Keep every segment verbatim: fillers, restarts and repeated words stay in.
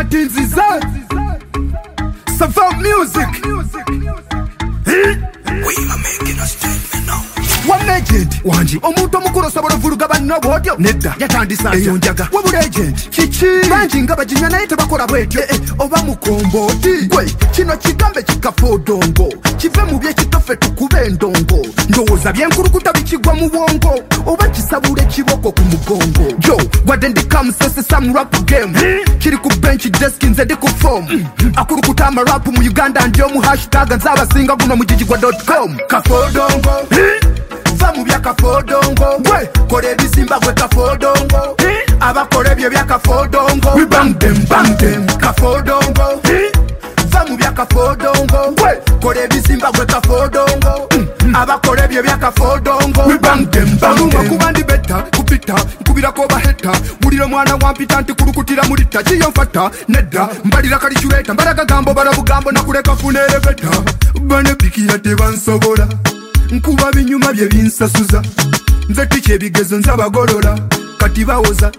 Tinziza Savant Music. We are making a statement now. One legend wanji omuntu omukulu osobola ovuruga banno bw'otyo nedda yatandisa eyo njaga wabula agent kiki banji nga bajinya naye tebakola bwetyo eh, oba mukomboti gwe kino kigambe kikafodongo kive mu byekitofe tukube endongo ndowooza byenkulukuta bikigwa mu bwongo oba kisabula ekiboko ku mugongo jo gwadde ndikamusese sam rap game kiri ku bench desk nze ndi ku form akulukuta amarapu mu Uganda ndi omu hashtag nzabasinga guno mu gigigwa dot com kafodongo va mu byakafodongo gwe kola ebizimba gwe kafodongo abakola ebyo byakafodongo we bang them bang them kafodongo va mu byakafodongo gwe kola ebizimba gwe kafodongo abakola ebyo byakafodongo we bang them bang them kuba ndi betta kupita nkubirako baheta muliro mwana wampita nti kulukutira mulita kiyo mfata nedda mbalira kalichuleta mbaraga gambo barabugambo nakuleka funere betta bane pikira tebansobola nkuba binyuma bye binsasuza nze tike bigezo nzabagolola kati bawoza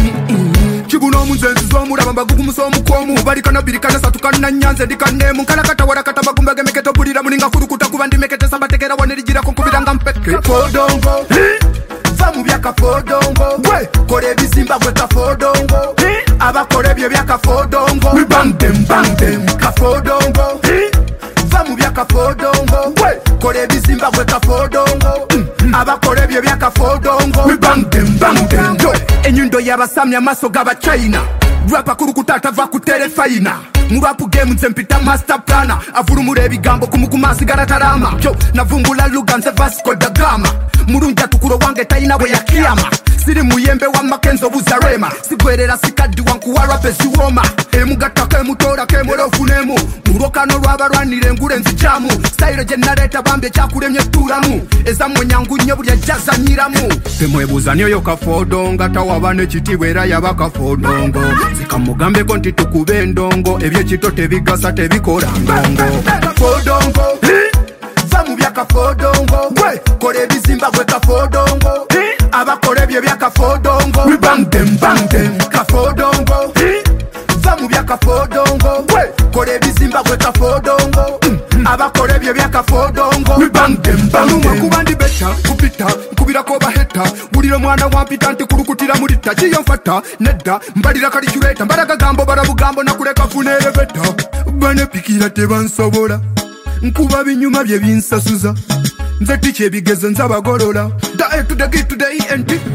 kibuno omunzenzi z'omulaba mbagugumusa omukomu balikana birikana satukana nyanze ndikanemu nkalakata warakata bagumbage meketo bulira mulinga kulukuta kuba ndimekete sabatekera wanerigira nkubiranga mpeke fodongo va mu byakafodongo gwe kola ebizimba gwe kafodongo abakola ebyo byakafodongo we bang them bang them kafodongo va mu byakafodongo gwe kola ebizimba gwe kafodongo abakola ebyo byakafodongo we bang them bang them enyundo y'abasamya amaso g'abachina rapa kulukutata va ku telefayina mu rap game nze mpita master plana avulumula ebigambo kumukuma asigala talama jo navumbula luga nze Vasco da Gama mulungi atukuro wange talina bwe yakiyama siri muyembe wa Makenzo Buzarema sigwerera sikaddi wankuwa rape ziwoma emugattako emutoolako emolofunemu mulwokano lw'abalwanira engule nzijamu style gye naleeta bambye kyakulemye ettulamu ezammwe nyangu nnyo buli ajjazanyiramu temwebuuza niyoyo kafodongo tawaba n'ekitiibwa era yaba kafodongo zikamugambeko nti tukube endongo ebyekito tebigasa tebikola ndongo fodongo va mu byakafodongo gwe kola ebizimba gwe kafodongo abakola ebyo byakafodongo we bang them bang them kafodongo va mu byakafodongo gwe kola ebizimba gwe kafodongo abakola ebyo byakafodongo we bang them bang them kuba ndi betta kupita nkubirako baheta buliro mwana wampita nti kulukutira mulita kiyo mfata nedda mbalira kalichuleta mbaraga gambo barabugambo nakuleka funere betta bane pikira tebansobola nkuba binyuma bye binsasuza nze tike ebigezo nzabagolola da e to the g to the e and t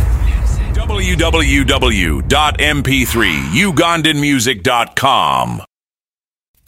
w w w dot m p three ugandan music dot com